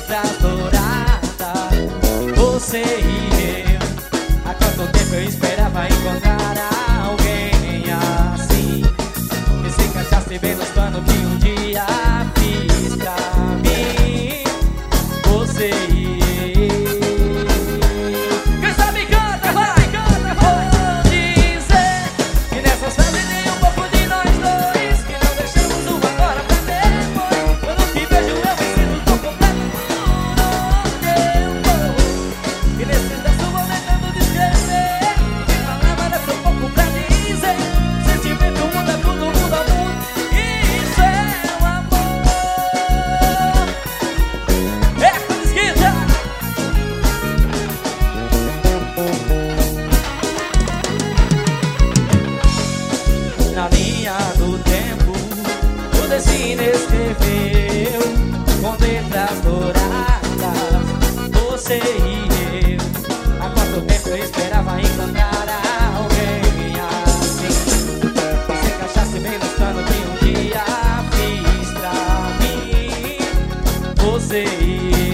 letras douradas, você e eu. Há quanto tempo eu esperava encontrar alguém assim, que se encaixasse bem nos planos que um dia fiz pra mim, você e eu. Quem sabe canta, vai, canta, vai. Vou dizer que nessas frases tem um pouco de nós dois, que não deixamos o agora pra depois. Quando te vejo eu me sinto tão completo por onde eu vou. E nesse verso vou tentando descrever, que palavras é tão pouco pra dizer. Sentimento muda tudo, muda o mundo. Isso é o amor. É com esquerda. Na linha do tempo, o destino escreveu com letras douradas, você e eu. Há quanto tempo eu esperava encontrar alguém assim, que se encaixasse bem nos planos que um dia fiz pra mim, você e eu.